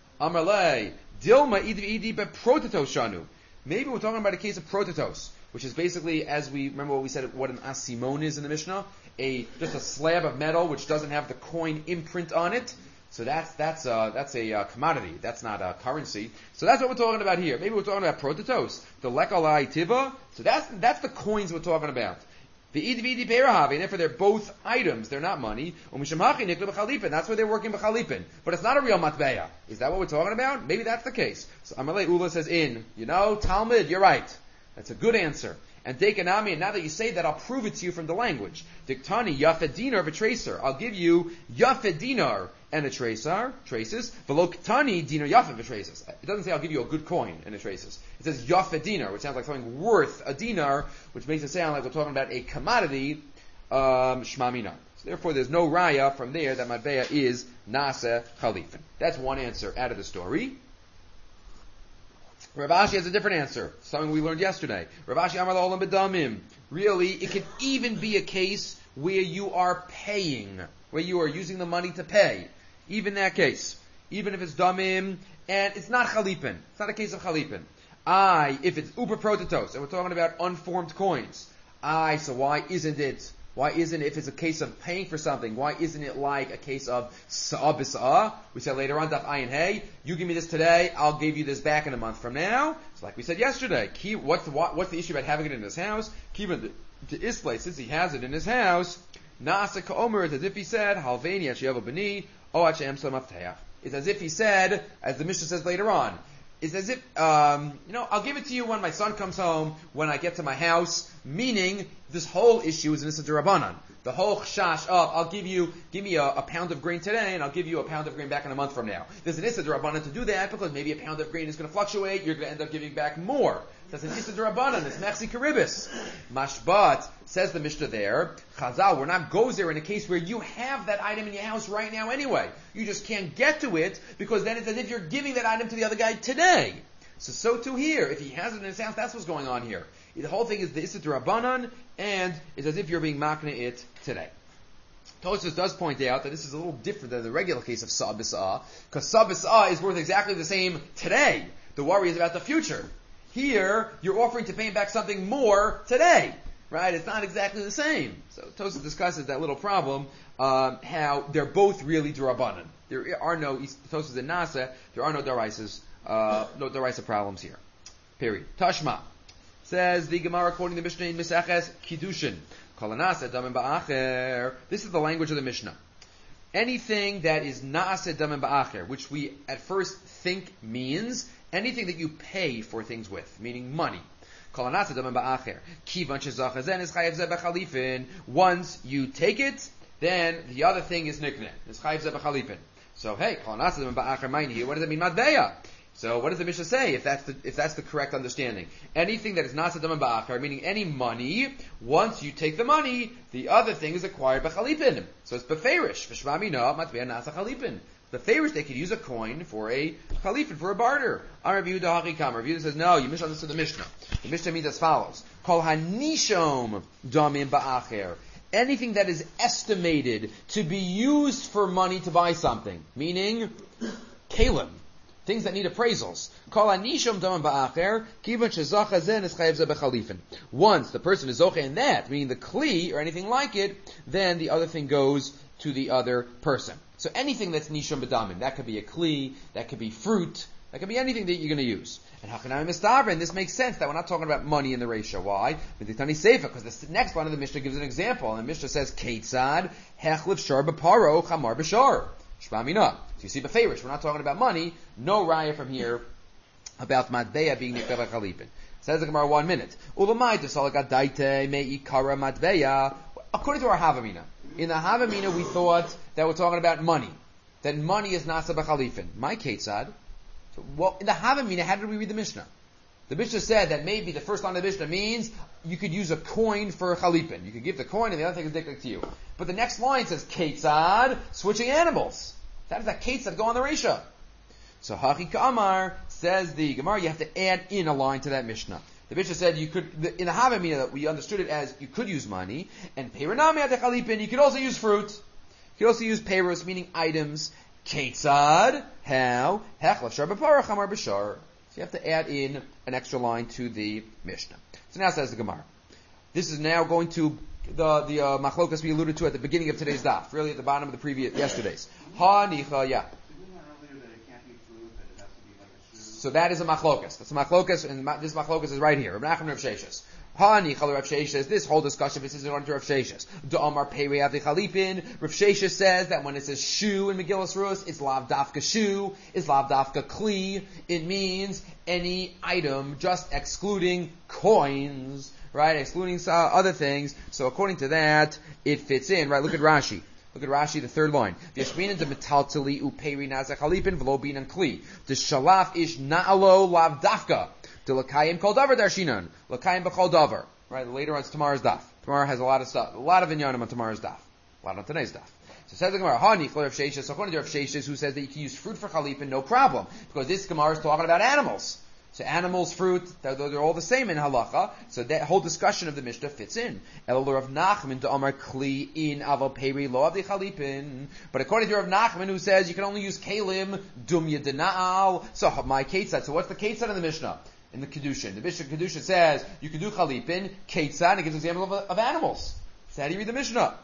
Amarle Dilma idi idi be prototos shanu. Maybe we're talking about a case of prototos, which is basically, as we remember what we said, what an asimon is in the Mishnah, a just a slab of metal which doesn't have the coin imprint on it. So that's that's uh, that's a uh, commodity. That's not a currency. So that's what we're talking about here. Maybe we're talking about prototos, the lekalai tiva. So that's that's the coins we're talking about. The idvidi perahavi, and therefore they're both items. They're not money. Umishamachi nikla b'chalipin. That's where they're working b'chalipin. But it's not a real matbeya. Is that what we're talking about? Maybe that's the case. So Amalei Ula says in, you know, Talmud, you're right. That's a good answer. And Dekanami, and now that you say that, I'll prove it to you from the language. Diktani, Yafed Dinar v'tracer. I'll give you Yafed Dinar and a tracer, traces. V'lo Ktani Dinar Yafed v'traces. It doesn't say I'll give you a good coin and a traces. It says Yafed Dinar, which sounds like something worth a dinar, which makes it sound like we're talking about a commodity, um, Shmamina. So therefore, there's no raya from there that Matbeya is Nase Chalifin. That's one answer out of the story. Rav Ashi has a different answer, something we learned yesterday. Rav Ashi Amar L'Olam B'Damim. Really, it could even be a case where you are paying, where you are using the money to pay. Even that case. Even if it's Damim, and it's not Chalipin. It's not a case of Chalipin. I, if it's Uber Prototos, and we're talking about unformed coins. I, so why isn't it Why isn't it, if it's a case of paying for something, why isn't it like a case of sa'ah b'sa'ah? We said later on, daf ayin hey, you give me this today, I'll give you this back in a month from now. It's like we said yesterday. Key, what's the what, what's the issue about having it in his house? Kiva to Isplay, since he has it in his house, na'asa ka'omer, it's as if he said, halveni ashiyavu b'ni, o ha'shem samafteach. It's as if he said, as the Mishnah says later on, it's as if, um, you know, I'll give it to you when my son comes home, when I get to my house, meaning this whole issue is an Issa D'Rabbanan. The whole chash of, I'll give you, give me a, a pound of grain today, and I'll give you a pound of grain back in a month from now. There's an Issa D'Rabbanan to do that, because maybe a pound of grain is going to fluctuate, you're going to end up giving back more. That's an Issa D'Rabbanan, it's Mechsi Karibis. Mashbat, says the Mishnah there, Chazal, we're not gozer in a case where you have that item in your house right now anyway. You just can't get to it, because then it's as if you're giving that item to the other guy today. So, so too here. If he has it in his house, that's what's going on here. The whole thing is the Issa D'Rabbanan, and it's as if you're being makna it today. Tosfos does point out that this is a little different than the regular case of sa'ah b'sa'ah, because sa'ah b'sa'ah is worth exactly the same today. The worry is about the future. Here, you're offering to pay him back something more today. Right? It's not exactly the same. So Tosfos discusses that little problem, um, how they're both really D'Rabbanan. There are no, Tosfos and Nasa, there are no Daraisas, uh, no Daraisa problems here. Period. Tashma. Says the Gemara quoting the Mishnah in Meseches Kiddushin. Kolanasa damim ba'acher. This is the language of the Mishnah. Anything that is na'aseh damim ba'acher, which we at first think means anything that you pay for things with, meaning money. Kolanasa damim ba'acher. Kivan shezach hazen is chayev zeh b'chalifin. Once you take it, then the other thing is nikneh. It's chayev zeh b'chalifin. So hey, kolanasa damim ba'acher mine here. What does it mean? Madbeya. So what does the Mishnah say if that's the, if that's the correct understanding? Anything that is not sadam ba'achar, meaning any money, once you take the money, the other thing is acquired by chalipin. So it's beferish. V'shvamina matbeya nasa chalipin. Beferish, they could use a coin for a chalipin, for a barter. Our Rabbi Yehuda Hakikam. Rabbi Yehuda says, no, you misunderstood the Mishnah. The Mishnah means as follows. Kol hanishom damim ba'acher. Anything that is estimated to be used for money to buy something, meaning kalim. Things that need appraisals. Once the person is zoche in that, meaning the kli or anything like it, then the other thing goes to the other person. So anything that's nisham b'damin, that could be a kli, that could be fruit, that could be anything that you're going to use. And hakanami mistaver, and this makes sense that we're not talking about money in the ratio. Why? Because the next line of the Mishnah gives an example, and the Mishnah says, Keitzad hechlif shar b'paro chamar b'shar. Shmamina. So you see, beferish, we're not talking about money. No raya from here about matbeya being nikah b'chalipin. Says the Gemara, one minute. Ulamai t'salagadaite me'ikara matbeya. According to our Havamina, in the Havamina we thought that we're talking about money. That money is nasa b'chalipin. My Ketzad. So, well, in the Havamina, how did we read the Mishnah? The Mishnah said that maybe the first line of the Mishnah means you could use a coin for a chalipin. You could give the coin and the other thing is diklik to you. But the next line says, Ketzad, switching animals. How does that Ketzad go on the Reisha? So Hachi Ka'amar, says the Gemara, you have to add in a line to that Mishnah. The Mishnah said you could, in the Havamina, that we understood it as you could use money, and Peiranami at the chalipin, you could also use fruit. You could also use peiros, meaning items. Ketzad, how? Hechlef shar b'parach hamar b'shar. So you have to add in an extra line to the Mishnah. So now says the Gemara. This is now going to the the uh, machlokas we alluded to at the beginning of today's daf, really at the bottom of the previous yesterday's. Ha nicha ya. So that is a machlokas. That's a machlokas, and this machlokas is right here. Rav Nachman Rav Sheshes. Ha nicha Rav Sheshes. This whole discussion, this is according to Rav Sheshes. Da'amar pei avdi chalipin. Rav Sheshes says that when it says shu in Megillas Rus, it's lav dafka shu, it's lav dafka kli. It means any item, just excluding coins. Right, excluding uh, other things. So according to that, it fits in. Right, look at Rashi. Look at Rashi, the third line. V'yashminan de metaltali uperi nazach halipin v'lo binan kli. The shalaf ish na'alo lav dafka. De lakayim kol davar darshinan. Lakayim b'chol davar. Right, later on it's tomorrow's daf. Tomorrow has a lot of stuff, a lot of inyanim on tomorrow's daf. A lot on today's daf. So says the Gemara, Ha nichol Rav Sheshes. According to Rav Sheshes, who says that you can use fruit for chalipin, no problem. Because this Gemara is talking about animals. So animals, fruit, they're, they're all the same in halacha. So that whole discussion of the Mishnah fits in. El Rav Nachman to Amar Kli in Aval Peri Lo Avdi Chalipin. But according to Rav Nachman, who says you can only use Kalim Dumya Dena'al. So my Ketzad. So what's the Ketzad in the Mishnah? In the Kedushin. The Mishnah Kedushin says you can do Chalipin, Ketzad, and it gives an example of, of animals. So how do you read the Mishnah?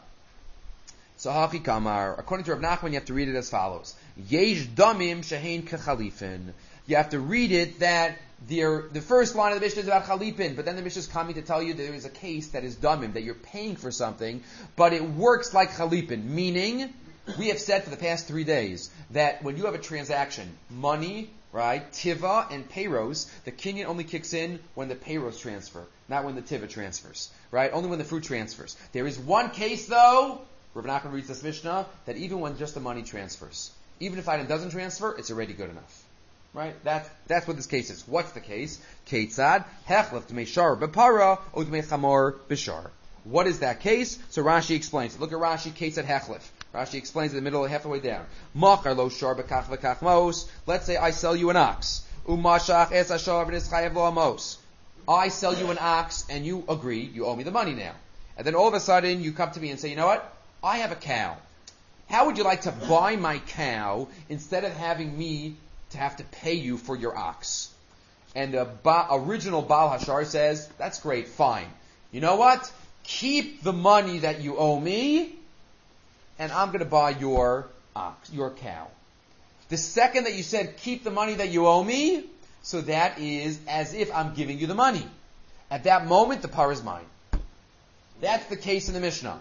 So Hachi Kamar, according to Rav Nachman, you have to read it as follows: Yesh damim shehein kechalifin. You have to read it that the the first line of the Mishnah is about chalipin, but then the Mishnah is coming to tell you that there is a case that is damim, that you're paying for something, but it works like chalipin. Meaning, we have said for the past three days that when you have a transaction, money, right, tiva and payros, the kinyan only kicks in when the payros transfer, not when the tiva transfers, right? Only when the fruit transfers. There is one case though, Rav Nachman reads this Mishnah, that even when just the money transfers, even if item doesn't transfer, it's already good enough. Right? That's, that's what this case is. What's the case? Ketzad, hechlef d'mei shar b'para, o d'mei chamor b'shar. What is that case? So Rashi explains. Look at Rashi, Ketzad hechlef. Rashi explains in the middle, half the way down. Machar lo shar b'kach v'kach mos. Let's say I sell you an ox. Umashach es ashar v'nischayev lo amos. I sell you an ox and you agree, you owe me the money now. And then all of a sudden you come to me and say, you know what? I have a cow. How would you like to buy my cow instead of having me to have to pay you for your ox? And the ba- original Baal Hashar says, that's great, fine. You know what? Keep the money that you owe me, and I'm going to buy your ox, your cow. The second that you said, keep the money that you owe me, so that is as if I'm giving you the money. At that moment, the par is mine. That's the case in the Mishnah.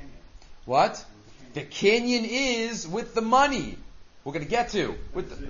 What? The kinyan is with the money. We're going to get to. With the,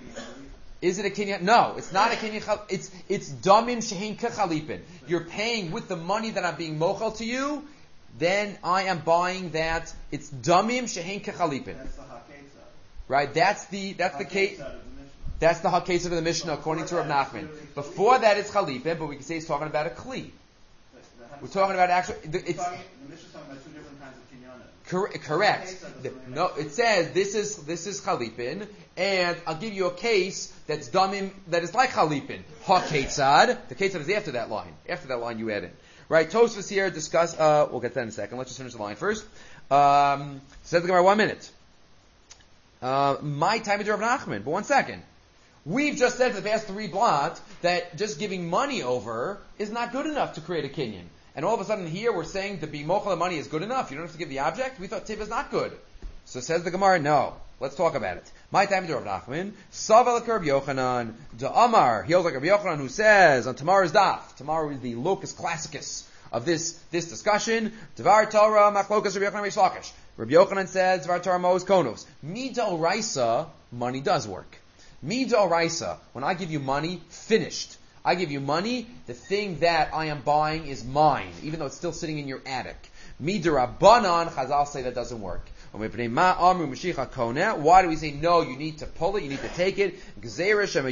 is it a kinyan? No, it's not a kinyan. It's it's damim shehein kechalipin. You're paying with the money that I'm being mochel to you. Then I am buying that. It's damim shehein kechalipin. That's the haketza. Right. That's the that's the case. Haketza of the Mishnah. That's the haketza of the Mishnah according to Rav Nachman. Before that, it's chalipin, but we can say it's talking about a kli. We're talking about actual. It's the Mishnah's talking about two different kinds of kinyana. Cor- correct. The, no, it says this is this is chalipin, and I'll give you a case that's damim that is like chalipin. Ha ketzad. The ketzad is after that line. After that line, you add in. Right. Tosfos here discuss. Uh, we'll get that in a second. Let's just finish the line first. Um, says the Gemara. One minute. Uh, my time is Rav Nachman. But one second. We've just said for the past three blot that just giving money over is not good enough to create a kinyan. And all of a sudden here we're saying the be mochel money is good enough. You don't have to give the object. We thought tiv is not good. So says the Gemara, no. Let's talk about it. My time to Rav Nachman. Saval Rabbi Yochanan. Da Amar. He holds like Rabbi Yochanan who says on tomorrow's daf. Tomorrow is the locus classicus of this this discussion. Dvar Torah machlokas Rabbi Yochanan Reish Lakish. Rabbi Yochanan says Dvar Torah Mos Konos. Mida Oraisa, money does work. Mida Oraisa, when I give you money, finished. I give you money, the thing that I am buying is mine, even though it's still sitting in your attic. Midirabanan, Chazal say that doesn't work. Why do we say no, you need to pull it, you need to take it? Because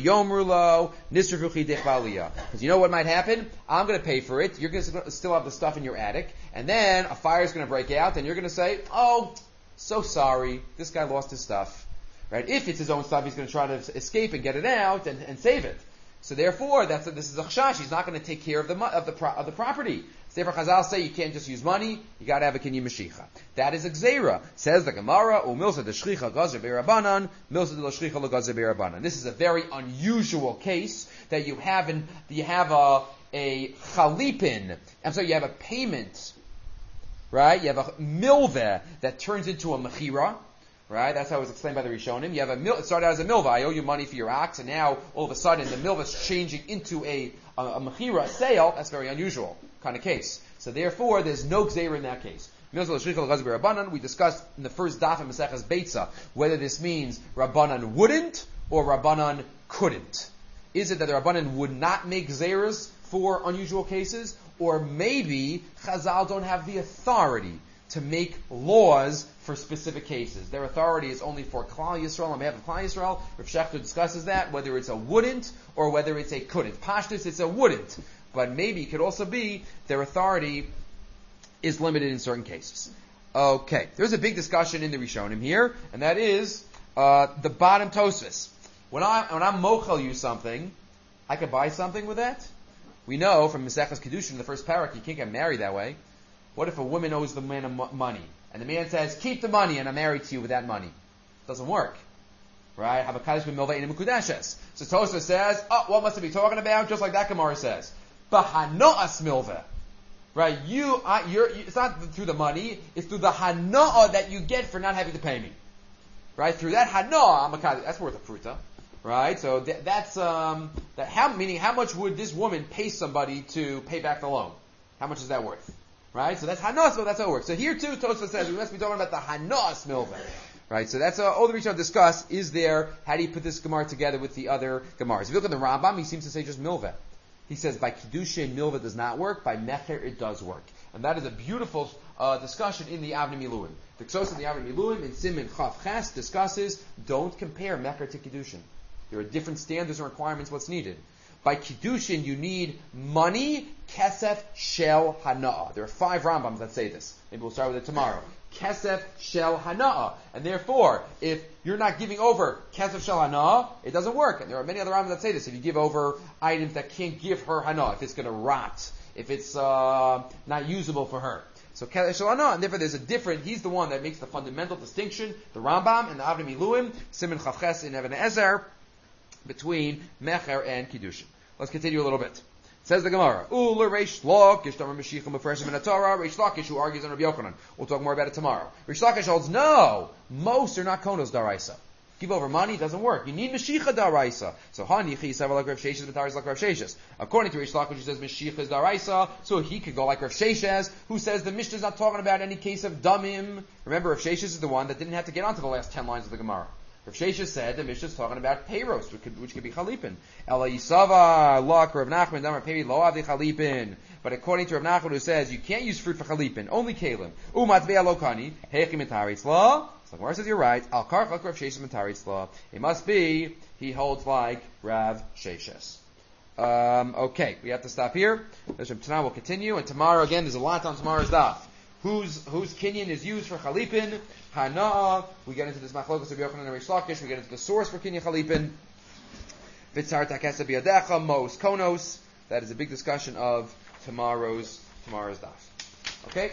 you know what might happen? I'm going to pay for it, you're going to still have the stuff in your attic, and then a fire is going to break out, and you're going to say, oh, so sorry, this guy lost his stuff. Right? If it's his own stuff, he's going to try to escape and get it out and, and save it. So therefore, that's a, this is a chashash. He's not going to take care of the of the of the property. So therefore, Chazal say you can't just use money. You got to have a kinyan mashicha. That is a gzeira. Says the Gemara, u'milsa deshchicha gazer beirabanan, milsa deshchicha legazer beirabanan. This is a very unusual case that you have in you have a a chalipin. I'm sorry, you have a payment, right? You have a milveh that turns into a mechira. Right? That's how it was explained by the Rishonim. You have a mil- it started out as a milva. I owe you money for your ox, and now all of a sudden the milva is changing into a a, a mechira, a sale. That's very unusual kind of case. So therefore, there's no gzeira in that case. We discussed in the first daf in Maseches Beitza whether this means Rabbanan wouldn't or Rabbanan couldn't. Is it that the Rabbanan would not make gzeiras for unusual cases, or maybe Chazal don't have the authority to make laws for specific cases? Their authority is only for Klal Yisrael. On behalf of Klal Yisrael, Rav Shechter discusses that, whether it's a wouldn't or whether it's a couldn't. Pashtus, it's a wouldn't. But maybe it could also be their authority is limited in certain cases. Okay, there's a big discussion in the Rishonim here, and that is uh, the bottom Tosfos. When, I, when I'm mochel you something, I could buy something with that? We know from Maseches Kedushin in the first parak, you can't get married that way. What if a woman owes the man money, and the man says, keep the money, and I'm married to you with that money? Doesn't work. Right? So Tosfos says, oh, what must it be talking about? Just like that Gemara says. Bahano'as milveh. right? You, I, you're, you, it's not through the money, it's through the hana'ah that you get for not having to pay me. Right? Through that hana'ah, I'm a kaddish. That's worth a pruta. Right? So th- that's, um, that how, meaning how much would this woman pay somebody to pay back the loan? How much is that worth? Right? So that's hana'ah, so that's how it works. So here too, Tosfos says we must be talking about the hana'ah smilva. Right? So that's uh, all the Rishon discuss is there, how do you put this Gemara together with the other Gemaras? If you look at the Rambam, he seems to say just milveh. He says by Kiddushin, milveh does not work, by Mecher it does work. And that is a beautiful uh, discussion in the Avnei Miluim. The Ksos in the Avnei Miluim in Siman Chaf Ches discusses, don't compare Mecher to Kiddushin. There are different standards and requirements what's needed. By Kiddushin, you need money, kesef, shel, hana'ah. There are five Rambams that say this. Maybe we'll start with it tomorrow. Kesef, shel, hana'ah. And therefore, if you're not giving over kesef, shel, hana'ah, it doesn't work. And there are many other Rambams that say this. If you give over items that can't give her hana'ah, if it's going to rot, if it's uh, not usable for her. So kesef, shel, hana'ah, and therefore there's a different, he's the one that makes the fundamental distinction, the Rambam and the Avnei Miluim, Siman Chaf Ches in Even Ezer, between Mecher and Kiddushin. Let's continue a little bit. Says the Gemara, Ula Reish Lakish, Tamar Mashiach Mefershim in the Torah, Reish Lakish who argues on Rabbi Yochanan. We'll talk more about it tomorrow. Reish Lakish holds, no, most are not Konos Daraisa. Give over money, it doesn't work. You need Mashiach Daraisa. So Hani Chisav like Rav Sheshes, Mataris like Rav Sheshes. According to Reish Lakish, who says Mashiach is Daraisa, so he could go like Rav Sheshes, who says the Mishnah is not talking about any case of Damim. Remember, Rav Sheshes is the one that didn't have to get onto the last ten lines of the Gemara. Rav Sheshes said the Mishnah is talking about peiros, which could, which could be chalipin. Ela Yisava, Lak, Rav Nachman, Damar Peri, Lo Avdi Chalipin. But according to Rav Nachman, who says you can't use fruit for chalipin, only kalim. Umatzvei Lokani, Heichim Mitaritz Law. So the Gemara says you're right. Al Karch Rav Sheshes Mitaritz Law. It must be he holds like Rav Sheshes. Um, okay, we have to stop here. Tonight we'll continue, and tomorrow again there's a lot on tomorrow's daf. Whose whose kinyan is used for chalipin? Hana'ah. We get into this machlokas of Yochanan and Reish Lakish. We get into the source for kinyan chalipin. Vitzar takesa biyadecha mos konos. That is a big discussion of tomorrow's tomorrow's daf. Okay.